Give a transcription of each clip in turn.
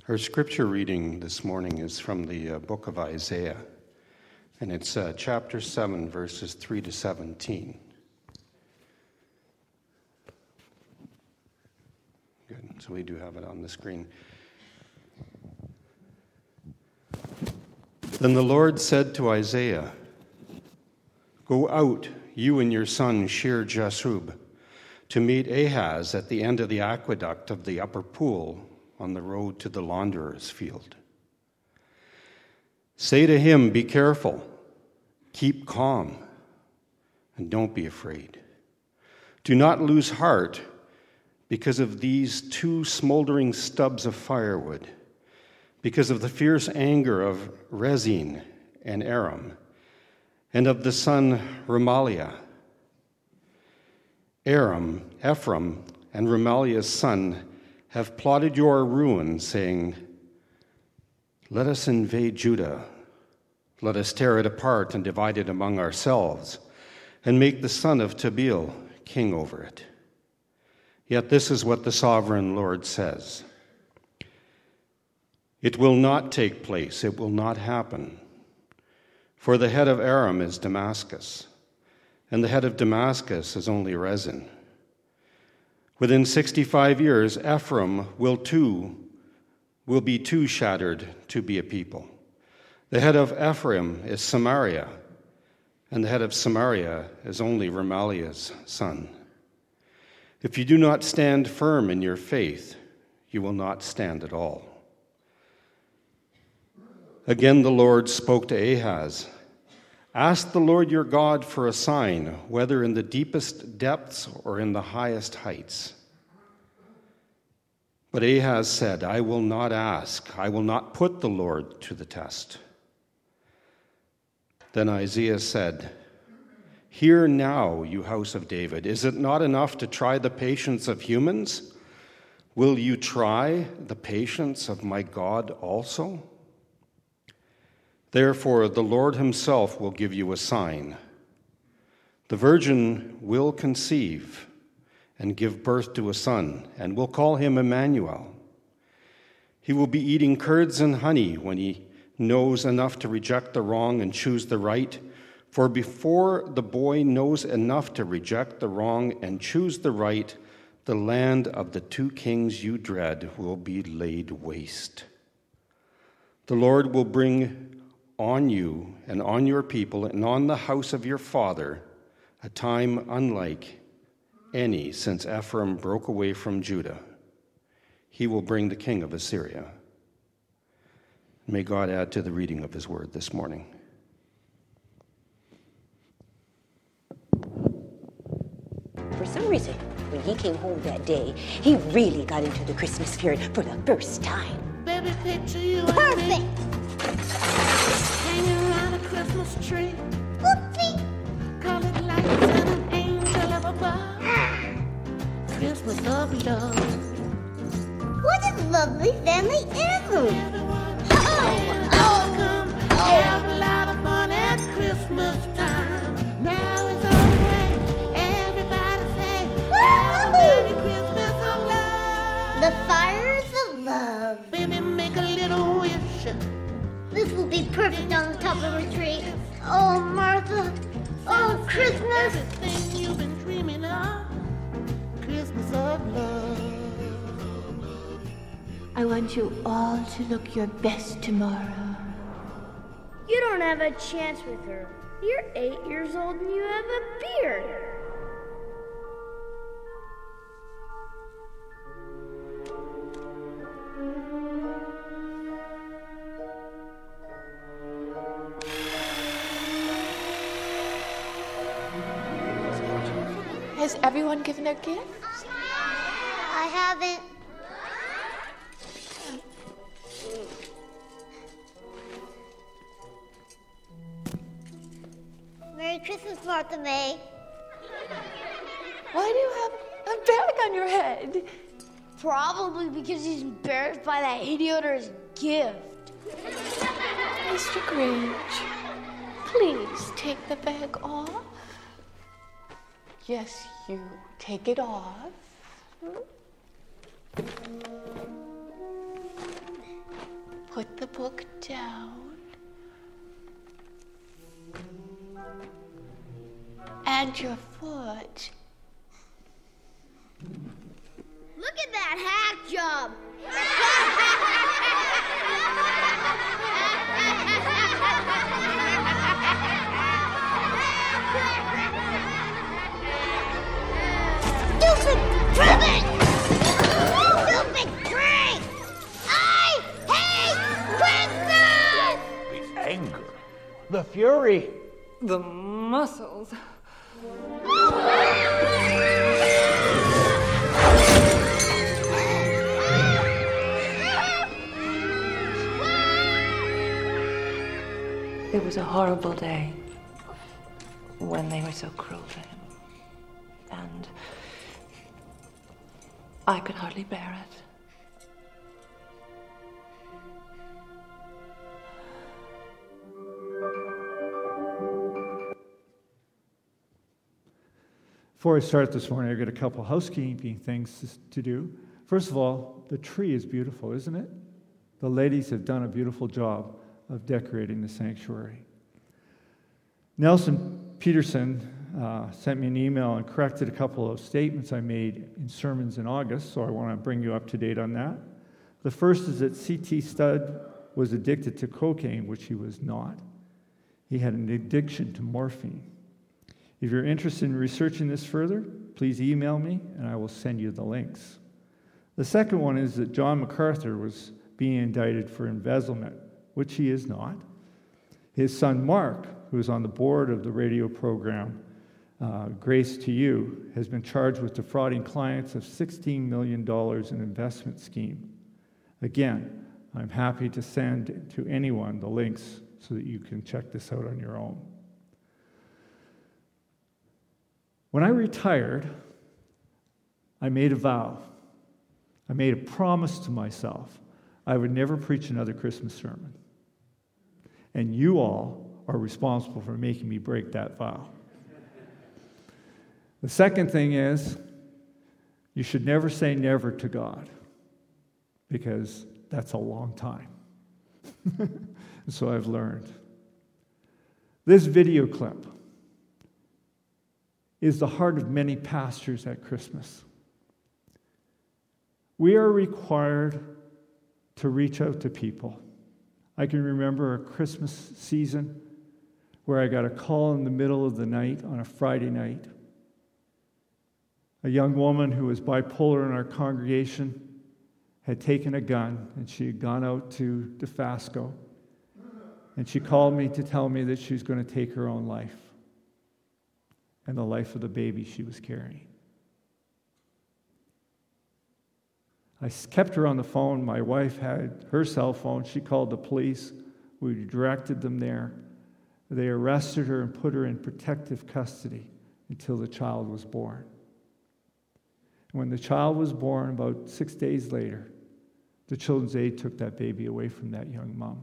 Our scripture reading this morning is from the book of Isaiah, and it's chapter 7, verses 3 to 17. Good, so we do have it on the screen. Then the Lord said to Isaiah, "Go out, you and your son Shear-Jashub, to meet Ahaz at the end of the aqueduct of the upper pool on the road to the launderer's field. Say to him, be careful, keep calm, and don't be afraid. Do not lose heart because of these two smoldering stubs of firewood, because of the fierce anger of Rezin and Aram, and of the son Remaliah. Ephraim, and Remaliah's son have plotted your ruin, saying, 'Let us invade Judah. Let us tear it apart and divide it among ourselves, and make the son of Tabeel king over it.' Yet this is what the sovereign Lord says. It will not take place, it will not happen. For the head of Aram is Damascus, and the head of Damascus is only Rezin. Within 65 years, Ephraim will be too shattered to be a people. The head of Ephraim is Samaria, and the head of Samaria is only Remaliah's son. If you do not stand firm in your faith, you will not stand at all." Again the Lord spoke to Ahaz, "Ask the Lord your God for a sign, whether in the deepest depths or in the highest heights." But Ahaz said, "I will not ask. I will not put the Lord to the test." Then Isaiah said, "Hear now, you house of David. Is it not enough to try the patience of humans? Will you try the patience of my God also? Therefore, the Lord himself will give you a sign. The virgin will conceive and give birth to a son, and will call him Emmanuel. He will be eating curds and honey when he knows enough to reject the wrong and choose the right. For before the boy knows enough to reject the wrong and choose the right, the land of the two kings you dread will be laid waste. The Lord will bring on you and on your people and on the house of your father a time unlike any since Ephraim broke away from Judah. He will bring the king of Assyria." May God add to the reading of his word this morning. For some reason, when he came home that day, he really got into the Christmas spirit for the first time. Baby, picture you Perfect! hanging around a Christmas tree. Whoopsie! Colored lights and an angel up above. Christmas of love. What a lovely family heirloom! Everyone Oh! come have a lot of fun at Christmas time. Now it's alright. Everybody say, have a Merry Christmas of love. The fires of love. Baby, make a little wish. This will be perfect on the top of a tree. Oh, Martha. Oh, Christmas. Everything you've been dreaming of. Christmas of love. I want you all to look your best tomorrow. You don't have a chance with her. You're 8 years old and you have a beard. Has everyone given their gifts? I haven't. Merry Christmas, Martha May. Why do you have a bag on your head? Probably because he's embarrassed by that idioter's gift. Mr. Grinch, please take the bag off. Yes, you take it off. put the book down. And your foot. Look at that hack job. Stupid cribbit! Stupid prank! I hate Christmas! The anger, the fury. The muscles. It was a horrible day when they were so cruel to him. And I could hardly bear it. Before I start this morning, I've got a couple housekeeping things to do. First of all, the tree is beautiful, isn't it? The ladies have done a beautiful job of decorating the sanctuary. Nelson Peterson sent me an email and corrected a couple of statements I made in sermons in August, so I want to bring you up to date on that. The first is that C.T. Studd was addicted to cocaine, which he was not. He had an addiction to morphine. If you're interested in researching this further, please email me and I will send you the links. The second one is that John MacArthur was being indicted for embezzlement, which he is not. His son Mark, who is on the board of the radio program Grace to You, has been charged with defrauding clients of $16 million in investment scheme. Again, I'm happy to send to anyone the links so that you can check this out on your own. When I retired, I made a vow. I made a promise to myself. I would never preach another Christmas sermon. And you all are responsible for making me break that vow. The second thing is, you should never say never to God, because that's a long time. So I've learned. This video clip is the heart of many pastors at Christmas. We are required to reach out to people. I can remember a Christmas season where I got a call in the middle of the night on a Friday night. A young woman who was bipolar in our congregation had taken a gun and she had gone out to Dofasco. And she called me to tell me that she was going to take her own life and the life of the baby she was carrying. I kept her on the phone. My wife had her cell phone. She called the police. We directed them there. They arrested her and put her in protective custody until the child was born. When the child was born, about 6 days later, the Children's Aid took that baby away from that young mom.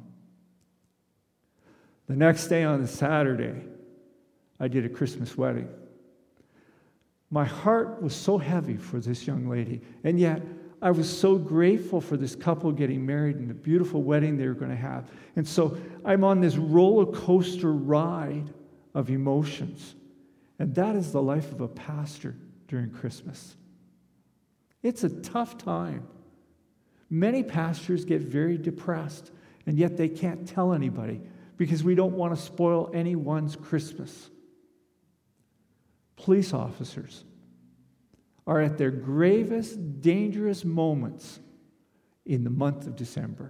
The next day, on the Saturday, I did a Christmas wedding. My heart was so heavy for this young lady, and yet I was so grateful for this couple getting married and the beautiful wedding they were going to have. And so I'm on this roller coaster ride of emotions. And that is the life of a pastor during Christmas. It's a tough time. Many pastors get very depressed, and yet they can't tell anybody because we don't want to spoil anyone's Christmas. Police officers are at their gravest, dangerous moments in the month of December.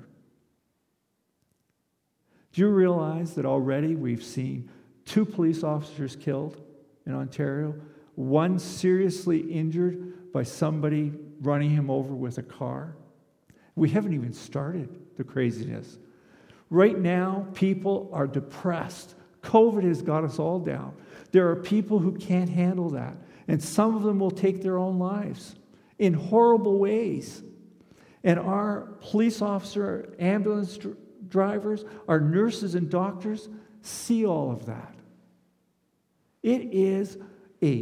Do you realize that already we've seen 2 police officers killed in Ontario, 1 seriously injured by somebody running him over with a car? We haven't even started the craziness. Right now, people are depressed. COVID has got us all down. There are people who can't handle that. And some of them will take their own lives in horrible ways. And our police officer, ambulance drivers, our nurses and doctors see all of that. It is a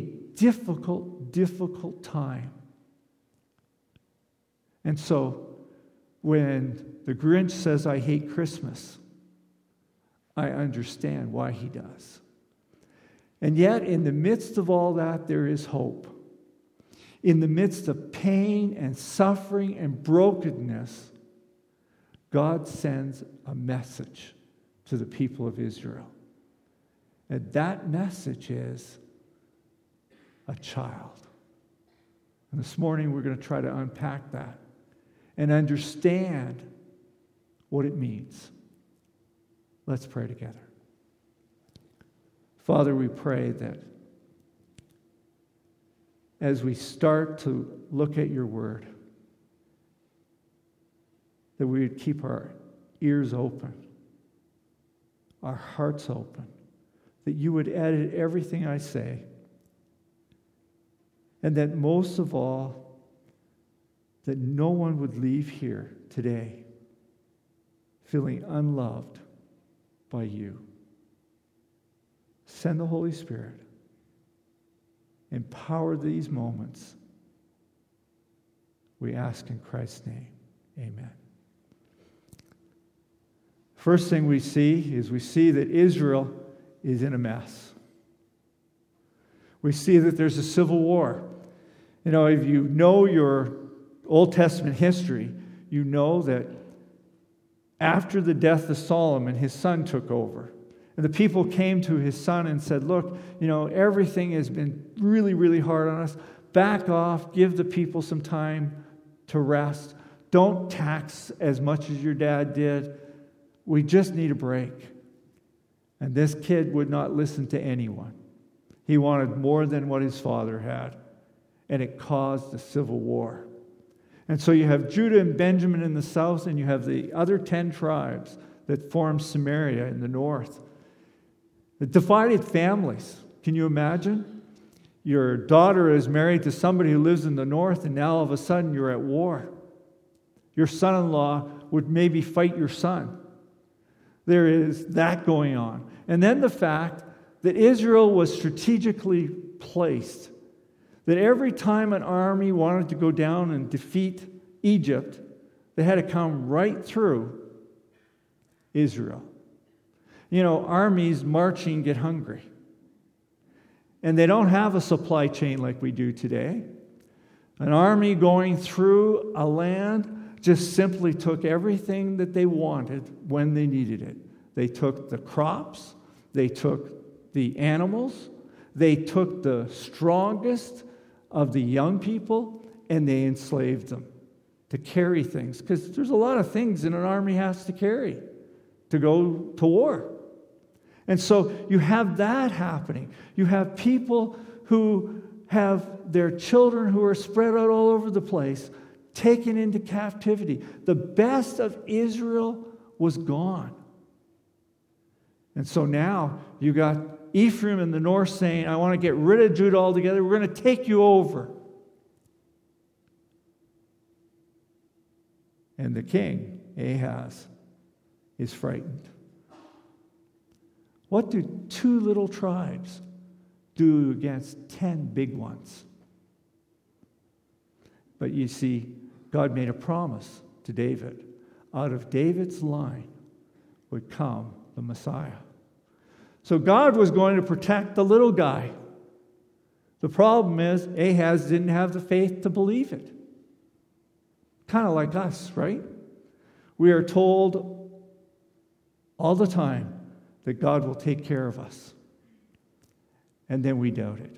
difficult, difficult time. And so, when the Grinch says, I hate Christmas, I understand why he does. And yet, in the midst of all that, there is hope. In the midst of pain and suffering and brokenness, God sends a message to the people of Israel. And that message is a child. And this morning we're going to try to unpack that and understand what it means. Let's pray together. Father, we pray that as we start to look at your word, that we would keep our ears open, our hearts open, that you would edit everything I say, and that most of all, that no one would leave here today feeling unloved by you. Send the Holy Spirit. Empower these moments. We ask in Christ's name. Amen. First thing we see that Israel is in a mess. We see that there's a civil war. You know, if you know your Old Testament history, you know that after the death of Solomon, his son took over. And the people came to his son and said, look, you know, everything has been really, really hard on us. Back off, give the people some time to rest. Don't tax as much as your dad did. We just need a break. And this kid would not listen to anyone. He wanted more than what his father had. And it caused a civil war. And so you have Judah and Benjamin in the south, and you have the other 10 tribes that form Samaria in the north. The divided families. Can you imagine? Your daughter is married to somebody who lives in the north, and now all of a sudden you're at war. Your son-in-law would maybe fight your son. There is that going on. And then the fact that Israel was strategically placed, that every time an army wanted to go down and defeat Egypt, they had to come right through Israel. You know, armies marching get hungry. And they don't have a supply chain like we do today. An army going through a land just simply took everything that they wanted when they needed it. They took the crops, they took the animals, they took the strongest of the young people, and they enslaved them to carry things. Because there's a lot of things that an army has to carry to go to war. And so you have that happening. You have people who have their children who are spread out all over the place, taken into captivity. The best of Israel was gone. And so now you got Ephraim in the north saying, I want to get rid of Judah altogether. We're going to take you over. And the king, Ahaz, is frightened. What do 2 little tribes do against 10 big ones? But you see, God made a promise to David. Out of David's line would come the Messiah. So God was going to protect the little guy. The problem is Ahaz didn't have the faith to believe it. Kind of like us, right? We are told all the time that God will take care of us. And then we doubt it.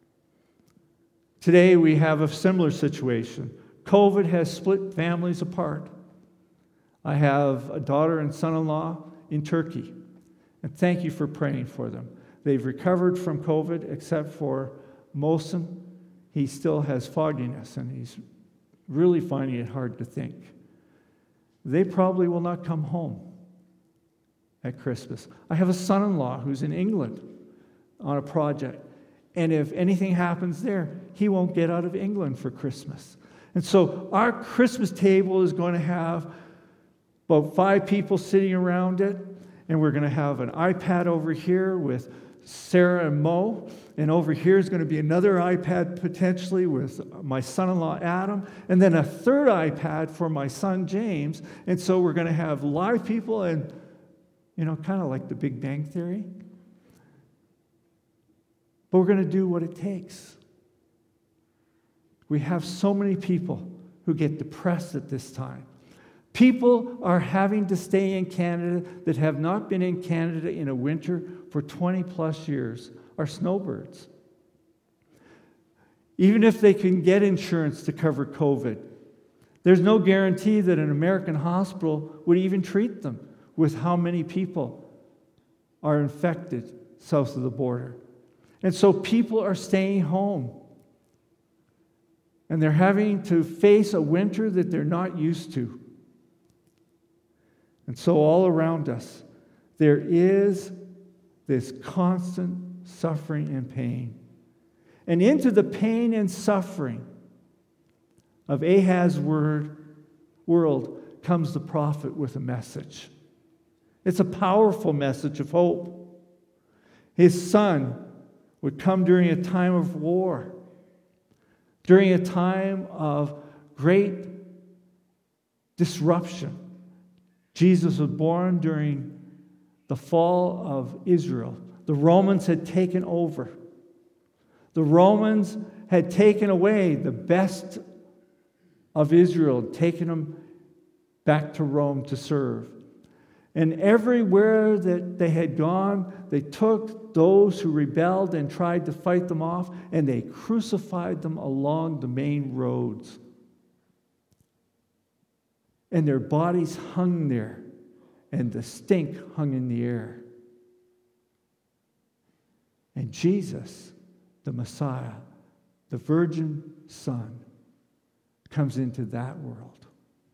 Today we have a similar situation. COVID has split families apart. I have a daughter and son-in-law in Turkey. And thank you for praying for them. They've recovered from COVID, except for Mohsen. He still has fogginess, and he's really finding it hard to think. They probably will not come home at Christmas. I have a son-in-law who's in England on a project. And if anything happens there, he won't get out of England for Christmas. And so our Christmas table is going to have about 5 people sitting around it. And we're going to have an iPad over here with Sarah and Mo. And over here is going to be another iPad potentially with my son-in-law Adam. And then a third iPad for my son James. And so we're going to have live people and, kind of like the Big Bang Theory. But we're going to do what it takes. We have so many people who get depressed at this time. People are having to stay in Canada that have not been in Canada in a winter for 20 plus years, are snowbirds. Even if they can get insurance to cover COVID, there's no guarantee that an American hospital would even treat them with how many people are infected south of the border. And so people are staying home. And they're having to face a winter that they're not used to. And so all around us, there is this constant suffering and pain. And into the pain and suffering of Ahaz's world comes the prophet with a message. It's a powerful message of hope. His son would come during a time of war, during a time of great disruption. Jesus was born during the fall of Israel. The Romans had taken over. The Romans had taken away the best of Israel, taken them back to Rome to serve. And everywhere that they had gone, they took those who rebelled and tried to fight them off, and they crucified them along the main roads. And their bodies hung there, and the stink hung in the air. And Jesus, the Messiah, the virgin Son, comes into that world.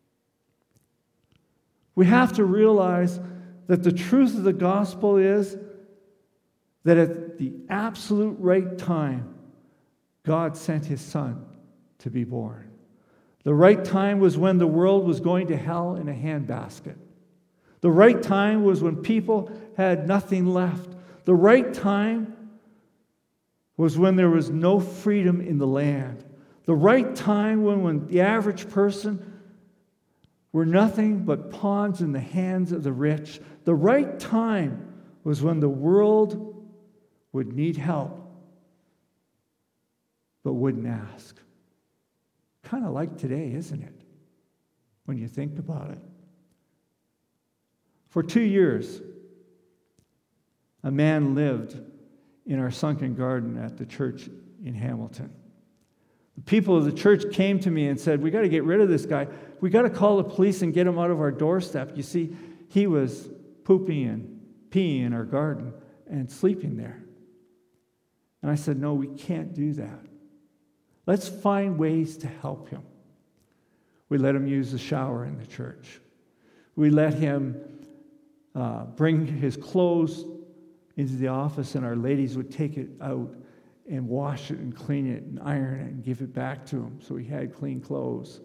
We have to realize that the truth of the gospel is that at the absolute right time, God sent His Son to be born. The right time was when the world was going to hell in a handbasket. The right time was when people had nothing left. The right time was when there was no freedom in the land. The right time when the average person were nothing but pawns in the hands of the rich. The right time was when the world would need help, but wouldn't ask. Kind of like today, isn't it? When you think about it. For 2 years, a man lived in our sunken garden at the church in Hamilton. The people of the church came to me and said, we got to get rid of this guy. We got to call the police and get him out of our doorstep. You see, he was pooping and peeing in our garden and sleeping there. And I said, no, we can't do that. Let's find ways to help him. We let him use the shower in the church. We let him bring his clothes into the office, and our ladies would take it out and wash it and clean it and iron it and give it back to him so he had clean clothes.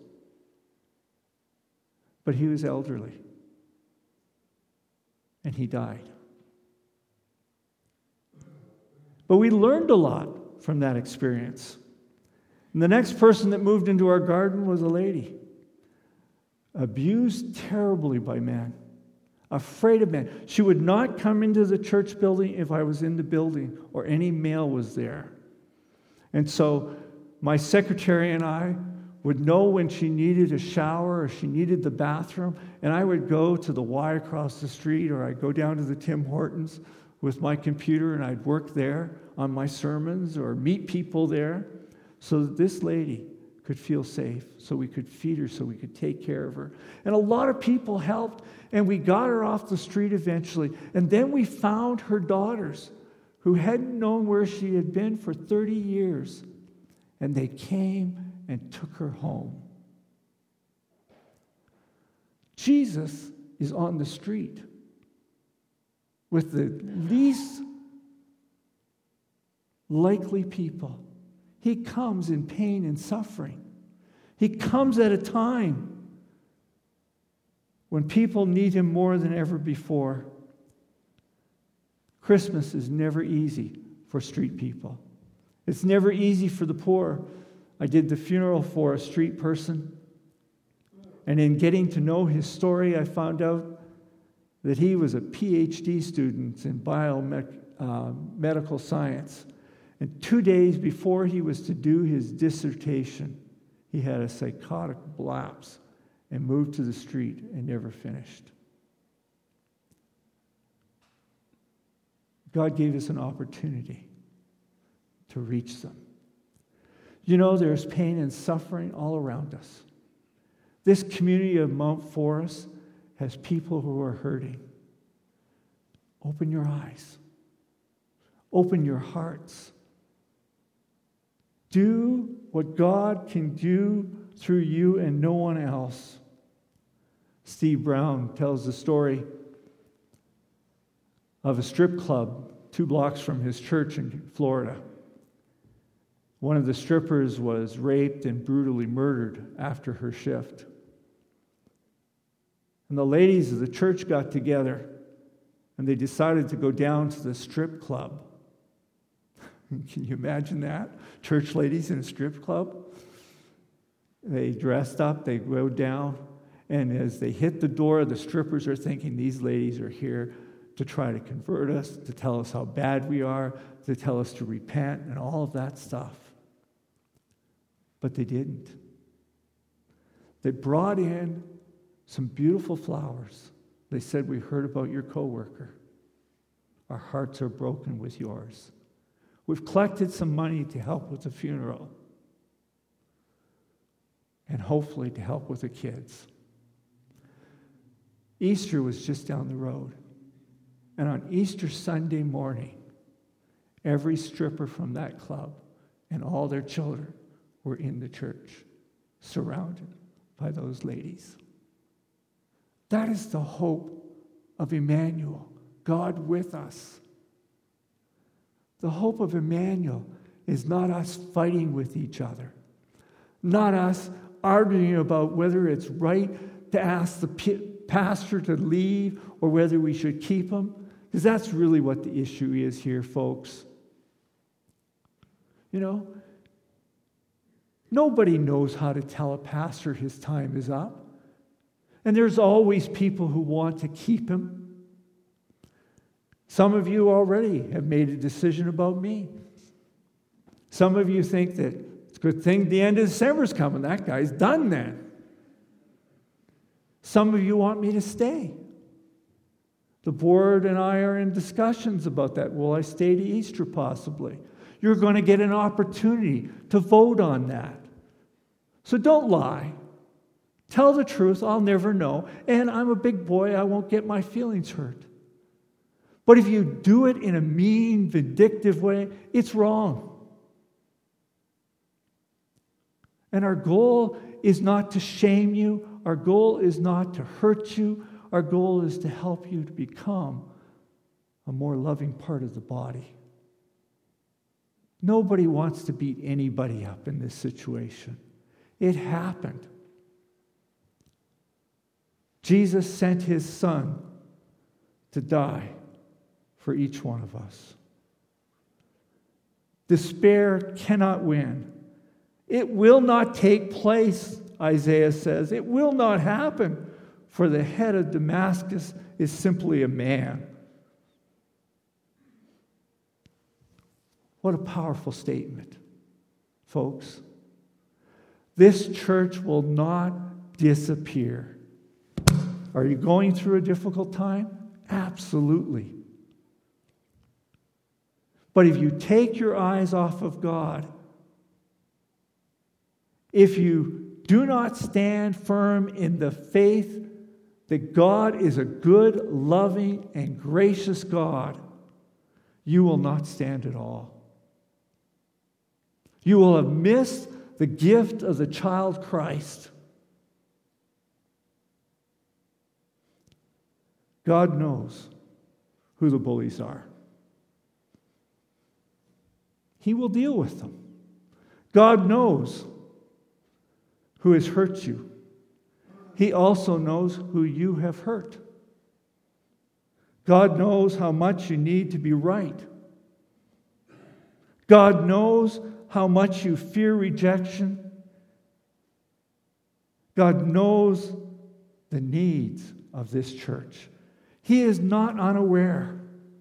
But he was elderly, and he died. But we learned a lot from that experience. And the next person that moved into our garden was a lady, abused terribly by men, afraid of men. She would not come into the church building if I was in the building or any male was there. And so my secretary and I would know when she needed a shower or she needed the bathroom, and I would go to the Y across the street, or I'd go down to the Tim Hortons with my computer and I'd work there on my sermons or meet people there so that this lady could feel safe, so we could feed her, so we could take care of her. And a lot of people helped, and we got her off the street eventually. And then we found her daughters who hadn't known where she had been for 30 years. And they came and took her home. Jesus is on the street with the least likely people. He comes in pain and suffering. He comes at a time when people need him more than ever before. Christmas is never easy for street people. It's never easy for the poor. I did the funeral for a street person, and in getting to know his story, I found out that he was a PhD student in biomedical science. And 2 days before he was to do his dissertation, he had a psychotic lapse and moved to the street and never finished. God gave us an opportunity to reach them. You know, there's pain and suffering all around us. This community of Mount Forest has people who are hurting. Open your eyes. Open your hearts. Do what God can do through you and no one else. Steve Brown tells the story of a strip club 2 blocks from his church in Florida. One of the strippers was raped and brutally murdered after her shift. And the ladies of the church got together and they decided to go down to the strip club. Can you imagine that? Church ladies in a strip club? They dressed up, they go down, and as they hit the door, the strippers are thinking these ladies are here to try to convert us, to tell us how bad we are, to tell us to repent, and all of that stuff. But they didn't. They brought in some beautiful flowers. They said, "We heard about your coworker. Our hearts are broken with yours. We've collected some money to help with the funeral and hopefully to help with the kids." Easter was just down the road. And on Easter Sunday morning, every stripper from that club and all their children were in the church, surrounded by those ladies. That is the hope of Emmanuel, God with us. The hope of Emmanuel is not us fighting with each other, not us arguing about whether it's right to ask the pastor to leave or whether we should keep him, because that's really what the issue is here, folks. You know, nobody knows how to tell a pastor his time is up. And there's always people who want to keep him. Some of you already have made a decision about me. Some of you think that it's a good thing the end of December's coming. That guy's done then. Some of you want me to stay. The board and I are in discussions about that. Will I stay to Easter possibly? You're going to get an opportunity to vote on that. So don't lie. Tell the truth. I'll never know. And I'm a big boy. I won't get my feelings hurt. But if you do it in a mean, vindictive way, it's wrong. And our goal is not to shame you. Our goal is not to hurt you. Our goal is to help you to become a more loving part of the body. Nobody wants to beat anybody up in this situation. It happened. Jesus sent his Son to die for each one of us. Despair cannot win. It will not take place, Isaiah says. It will not happen, for the head of Damascus is simply a man. What a powerful statement, folks. This church will not disappear. Are you going through a difficult time? Absolutely. But if you take your eyes off of God, if you do not stand firm in the faith that God is a good, loving, and gracious God, you will not stand at all. You will have missed the gift of the child Christ. God knows who the bullies are. He will deal with them. God knows who has hurt you. He also knows who you have hurt. God knows how much you need to be right. God knows how much you fear rejection. God knows the needs of this church. He is not unaware.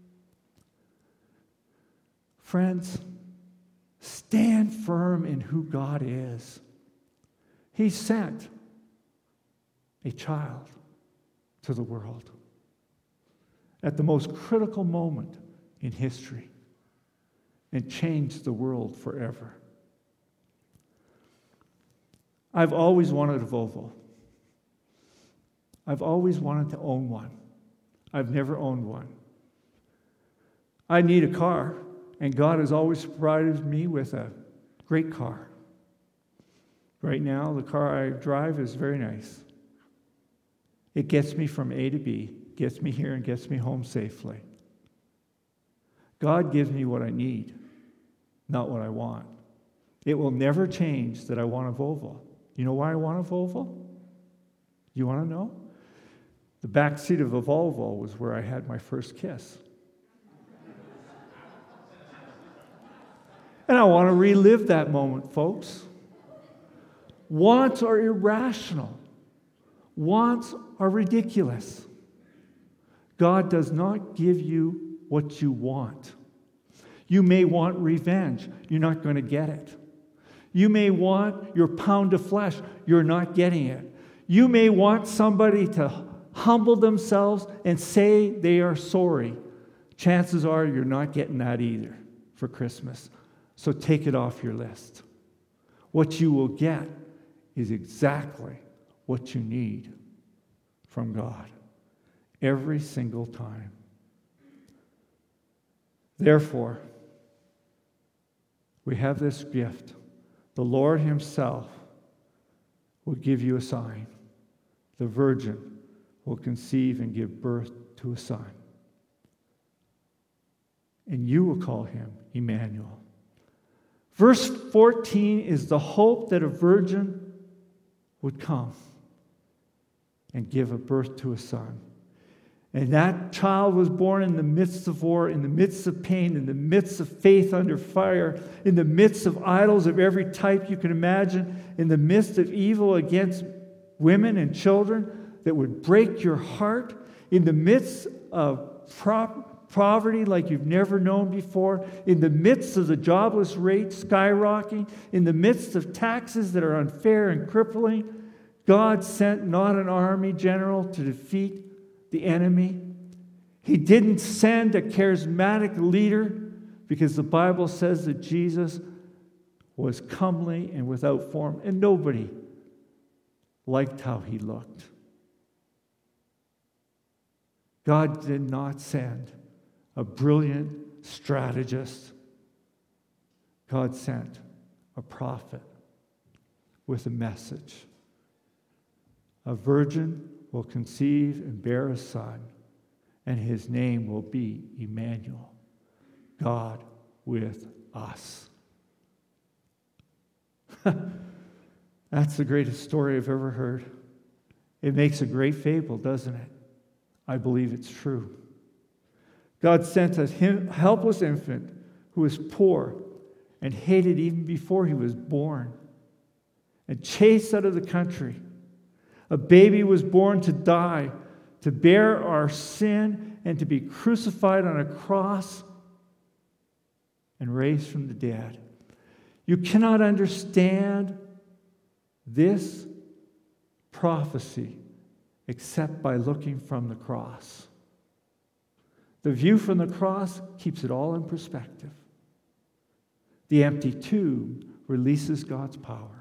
Friends, stand firm in who God is. He sent a child to the world at the most critical moment in history and changed the world forever. I've always wanted a Volvo. I've always wanted to own one. I've never owned one. I need a car, and God has always provided me with a great car. Right now, the car I drive is very nice. It gets me from A to B, gets me here and gets me home safely. God gives me what I need, not what I want. It will never change that I want a Volvo. You know why I want a Volvo? You want to know? The back seat of a Volvo was where I had my first kiss. And I want to relive that moment, folks. Wants are irrational. Wants are ridiculous. God does not give you what you want. You may want revenge. You're not going to get it. You may want your pound of flesh. You're not getting it. You may want somebody to humble themselves and say they are sorry. Chances are you're not getting that either for Christmas. So take it off your list. What you will get is exactly what you need from God every single time. Therefore, we have this gift. The Lord Himself will give you a sign. The virgin will conceive and give birth to a son. And you will call him Emmanuel. Verse 14 is the hope that a virgin would come and give a birth to a son. And that child was born in the midst of war, in the midst of pain, in the midst of faith under fire, in the midst of idols of every type you can imagine, in the midst of evil against women and children that would break your heart, in the midst of poverty like you've never known before, in the midst of the jobless rate skyrocketing, in the midst of taxes that are unfair and crippling. God sent not an army general to defeat the enemy. He didn't send a charismatic leader because the Bible says that Jesus was comely and without form, and nobody liked how he looked. God did not send a brilliant strategist. God sent a prophet with a message. A virgin will conceive and bear a son, and his name will be Emmanuel, God with us. That's the greatest story I've ever heard. It makes a great fable, doesn't it? I believe it's true. God sent a helpless infant who was poor and hated even before he was born and chased out of the country. A baby was born to die, to bear our sin, and to be crucified on a cross and raised from the dead. You cannot understand this prophecy except by looking from the cross. The view from the cross keeps it all in perspective. The empty tomb releases God's power.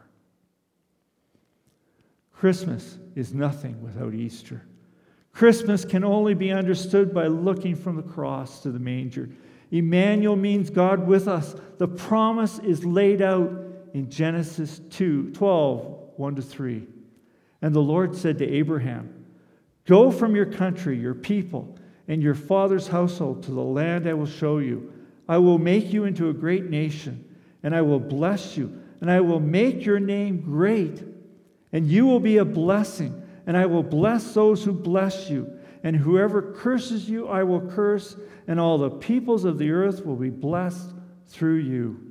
Christmas is nothing without Easter. Christmas can only be understood by looking from the cross to the manger. Emmanuel means God with us. The promise is laid out in Genesis 2:12, 1-3. And the Lord said to Abraham, "Go from your country, your people, and your father's household to the land I will show you. I will make you into a great nation, and I will bless you, and I will make your name great. And you will be a blessing, and I will bless those who bless you, and whoever curses you I will curse, and all the peoples of the earth will be blessed through you.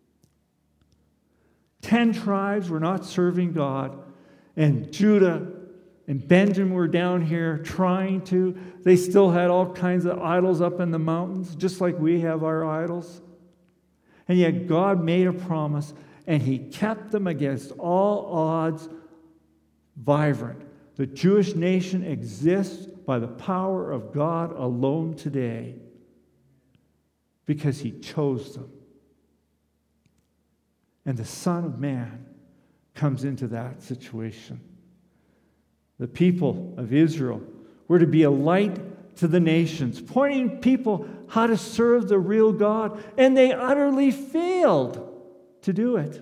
10 tribes were not serving God, and Judah and Benjamin were down here trying to. They still had all kinds of idols up in the mountains, just like we have our idols. And yet God made a promise, and he kept them against all odds vibrant. The Jewish nation exists by the power of God alone today because he chose them. And the Son of Man comes into that situation. The people of Israel were to be a light to the nations, pointing people how to serve the real God, and they utterly failed to do it.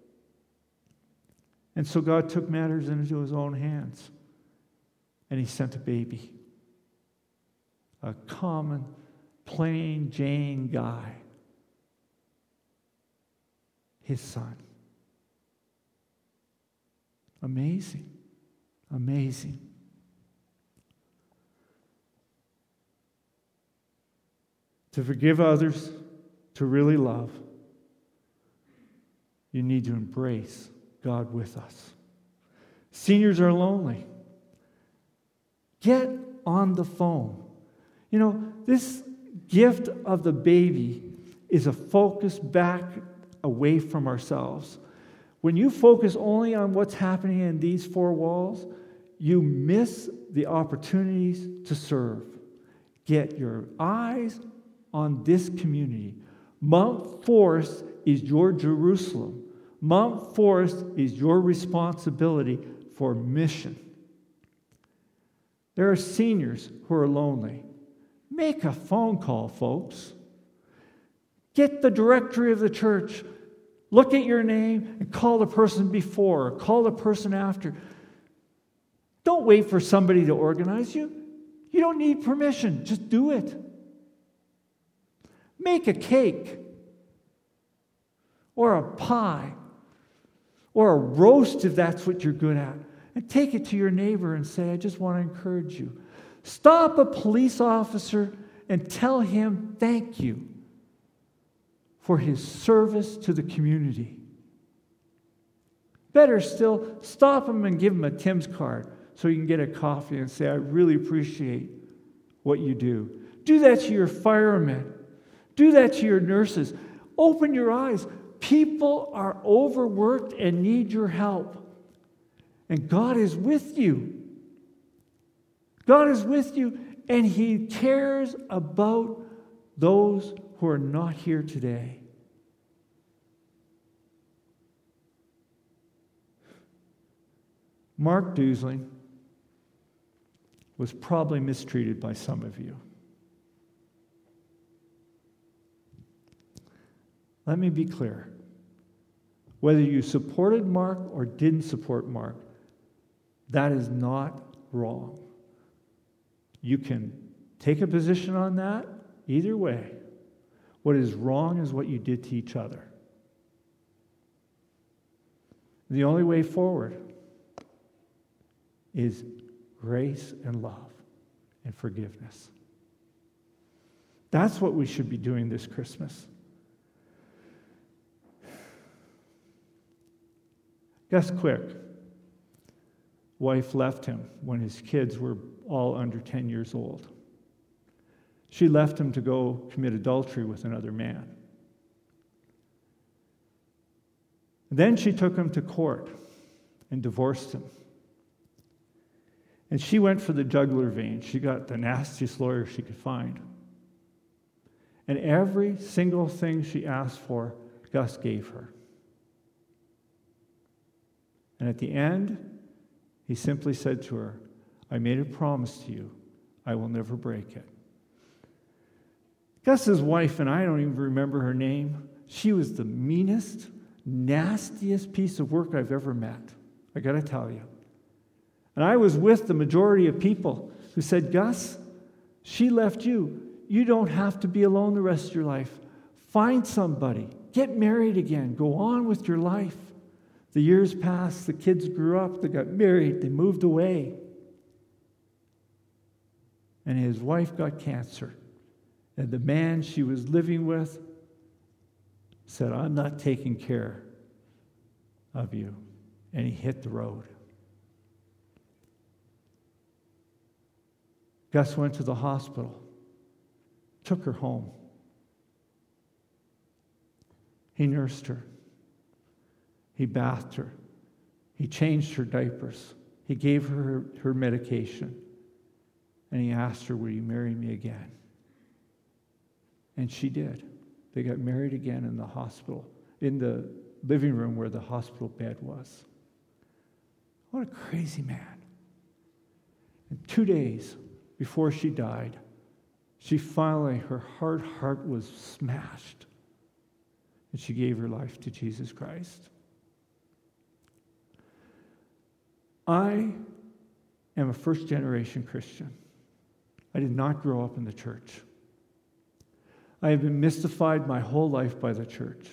And so God took matters into his own hands, and he sent a baby, a common, plain Jane guy, his son. Amazing. Amazing. To forgive others, to really love, you need to embrace God with us. Seniors are lonely. Get on the phone. You know, this gift of the baby is a focus back away from ourselves. When you focus only on what's happening in these four walls, you miss the opportunities to serve. Get your eyes on this community. Mount Forest is your Jerusalem. Mount Forest is your responsibility for mission. There are seniors who are lonely. Make a phone call, folks. Get the directory of the church. Look at your name and call the person before, or call the person after. Don't wait for somebody to organize you. You don't need permission. Just do it. Make a cake, or a pie, or a roast if that's what you're good at, and take it to your neighbor and say, I just want to encourage you. Stop a police officer and tell him thank you for his service to the community. Better still, stop him and give him a Tim's card so you can get a coffee and say, I really appreciate what you do. Do that to your firemen. Do that to your nurses. Open your eyes. People are overworked and need your help. And God is with you. God is with you, and he cares about those who are not here today. Mark Dusling was probably mistreated by some of you. Let me be clear. Whether you supported Mark or didn't support Mark, that is not wrong. You can take a position on that either way. What is wrong is what you did to each other. The only way forward is grace and love and forgiveness. That's what we should be doing this Christmas. Gus Quick, wife left him when his kids were all under 10 years old. She left him to go commit adultery with another man. Then she took him to court and divorced him. And she went for the jugular vein. She got the nastiest lawyer she could find. And every single thing she asked for, Gus gave her. And at the end, he simply said to her, I made a promise to you. I will never break it. Gus's wife, and I don't even remember her name, she was the meanest, nastiest piece of work I've ever met. I got to tell you. And I was with the majority of people who said, Gus, she left you. You don't have to be alone the rest of your life. Find somebody. Get married again. Go on with your life. The years passed. The kids grew up. They got married. They moved away. and his wife got cancer. And the man she was living with said, I'm not taking care of you. And he hit the road. Gus went to the hospital, took her home. He nursed her. He bathed her. He changed her diapers. He gave her her medication. And he asked her, will you marry me again? And she did. They got married again in the hospital, in the living room where the hospital bed was. What a crazy man. And 2 days before she died, she finally, her hard heart was smashed. And she gave her life to Jesus Christ. I am a first-generation Christian. I did not grow up in the church. I have been mystified my whole life by the church.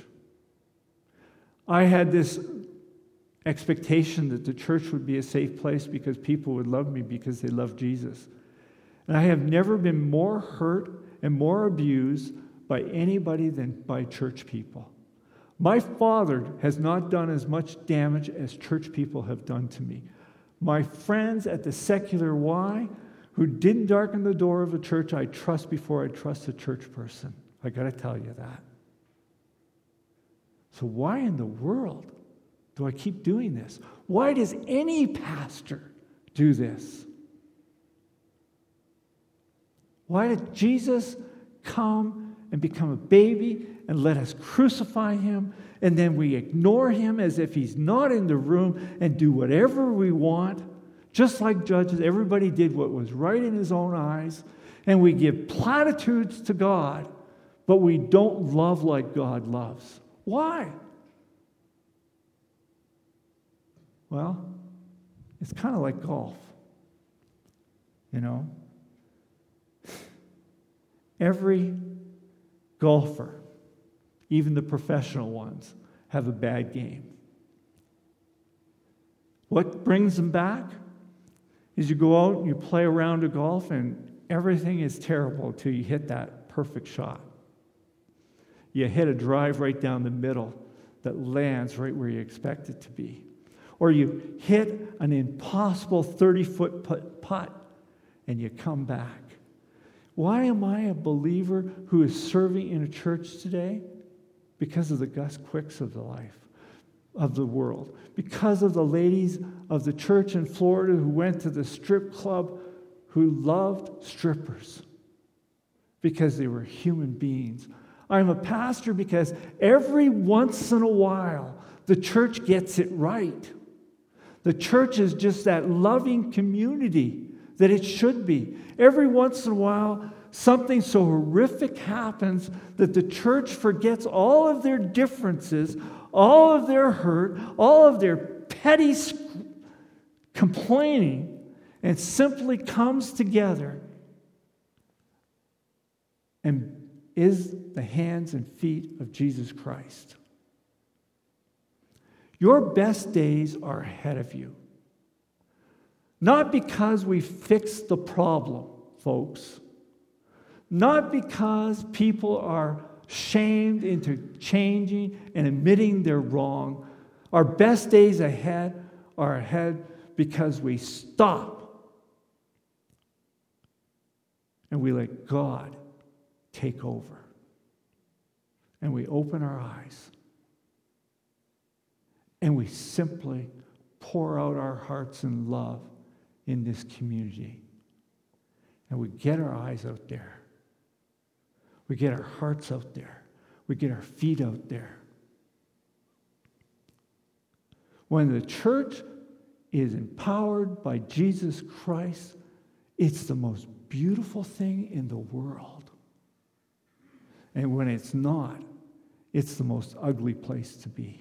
I had this expectation that the church would be a safe place because people would love me because they love Jesus. And I have never been more hurt and more abused by anybody than by church people. My father has not done as much damage as church people have done to me. My friends at the secular Y who didn't darken the door of a church I trust before I trust a church person. I got to tell you that. So why in the world do I keep doing this? Why does any pastor do this? Why did Jesus come and become a baby and let us crucify him, and then we ignore him as if he's not in the room and do whatever we want, just like judges? Everybody did what was right in his own eyes, and we give platitudes to God, but we don't love like God loves. Why? Well, it's kind of like golf, you know? Every golfer, even the professional ones, have a bad game. What brings them back is you go out and you play a round of golf and everything is terrible until you hit that perfect shot. You hit a drive right down the middle that lands right where you expect it to be. Or you hit an impossible 30-foot putt and you come back. Why am I a believer who is serving in a church today? Because of the Gus Quicks of the life, of the world. Because of the ladies of the church in Florida who went to the strip club, who loved strippers. Because they were human beings. I'm a pastor because every once in a while, the church gets it right. The church is just that loving community that it should be. Every once in a while, something so horrific happens that the church forgets all of their differences, all of their hurt, all of their petty complaining, and simply comes together and is the hands and feet of Jesus Christ. Your best days are ahead of you. Not because we fixed the problem, folks. Not because people are shamed into changing and admitting they're wrong. Our best days ahead are ahead because we stop and we let God take over. And we open our eyes and we simply pour out our hearts in love in this community. And we get our eyes out there. We get our hearts out there. We get our feet out there. When the church is empowered by Jesus Christ, it's the most beautiful thing in the world. And when it's not, it's the most ugly place to be.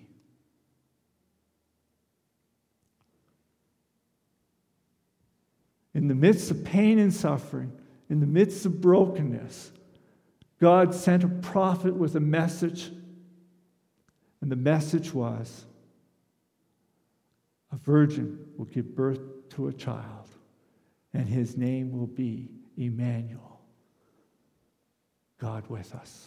In the midst of pain and suffering, in the midst of brokenness, God sent a prophet with a message, and the message was, a virgin will give birth to a child, and his name will be Emmanuel, God with us.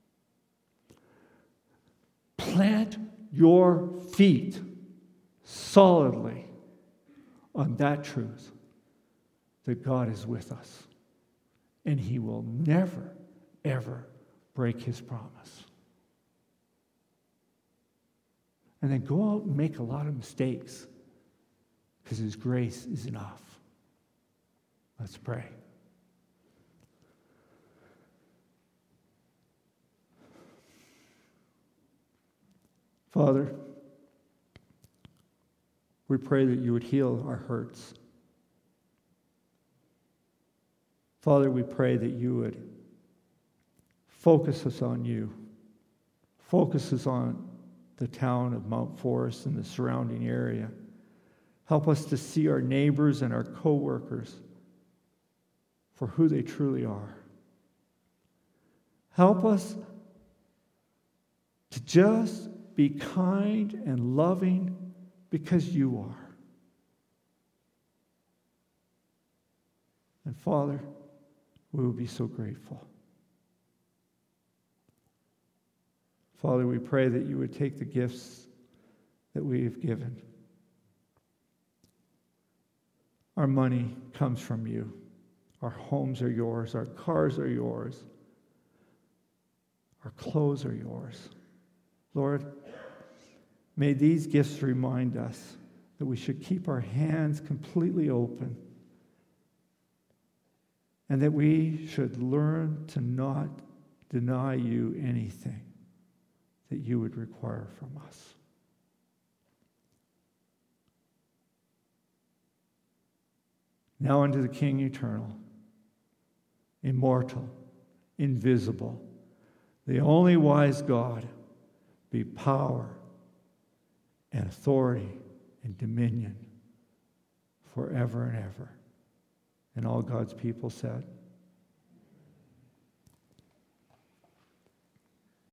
Plant your feet solidly on that truth that God is with us, and He will never, ever break His promise. And then go out and make a lot of mistakes, because His grace is enough. Let's pray. Father, we pray that you would heal our hurts. Father, we pray that you would focus us on you. Focus us on the town of Mount Forest and the surrounding area. Help us to see our neighbors and our co-workers for who they truly are. Help us to just be kind and loving because you are. And Father, we will be so grateful. Father, we pray that you would take the gifts that we have given. Our money comes from you. Our homes are yours. Our cars are yours. Our clothes are yours. Lord, may these gifts remind us that we should keep our hands completely open and that we should learn to not deny you anything that you would require from us. Now unto the King eternal, immortal, invisible, the only wise God, be power and authority and dominion forever and ever. And all God's people said,